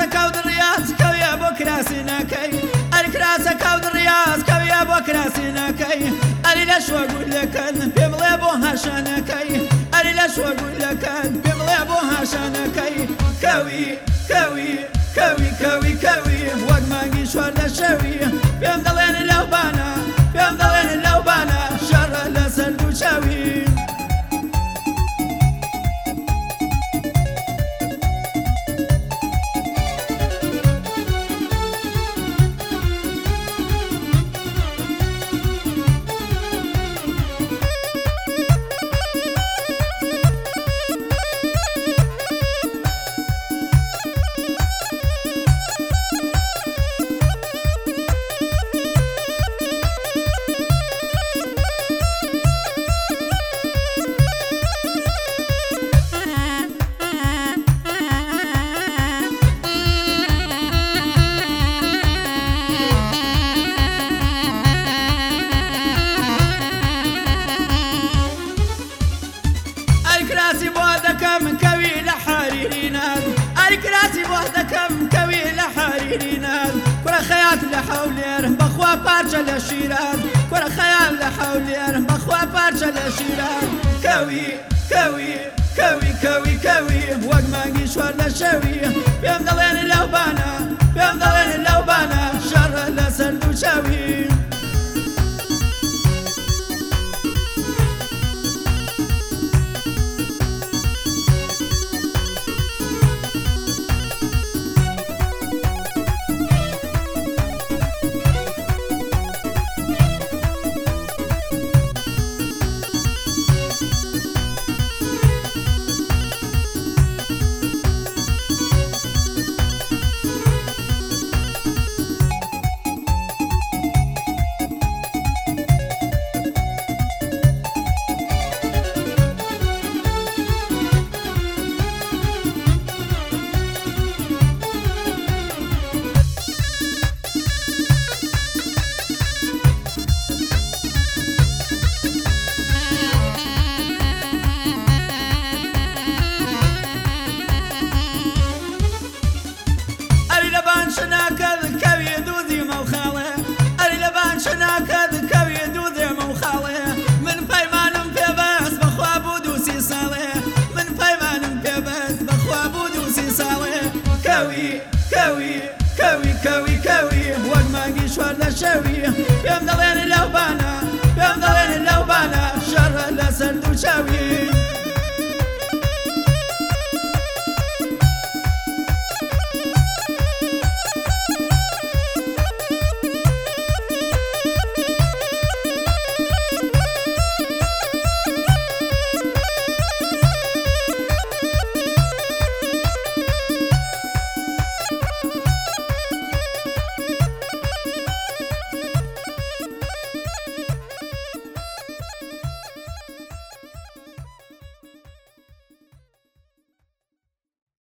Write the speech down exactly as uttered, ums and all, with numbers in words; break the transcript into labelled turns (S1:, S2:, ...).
S1: كود الرياض كويا بكراسنا كي الكراسة كود الرياض كويا بكراسنا كي أري ليش وأقول لك بملي بوها شانكي أري ليش وأقول لك بملي بوها شانكي كوي كوي كوي كوي كوي وقت ما نجيش ولا شوي بيم ضلين اللوبانة بيم ضلين اللوبانة شر لسرد وشوي الكراسي بوحدكم كوي لحريري ناد الكراسي بوحدكم كوي لحريري ناد كرة خيات لحولير بخوا بارجة لشيراد كرة خيال لحولير بخوا بارجة لشيراد كوي كوي كوي كوي كوي وقت ما نجيش ولا شوي بيم ضلين اللوبانة بيم ضلين اللوبانة شر لسرد وشوي شناكذ كوي دوذي موخاله أري لبان شناكذ كوي دوذي موخاله من بيمان في بس بخوا بودوسي صالح من بيمان في بس بخوا بودوسي صالح كوي كوي كوي كوي كوي وقت ما نجيش ولا شوي بيم ضلين اللوبانة بيم ضلين اللوبانة شر لسرد وشوي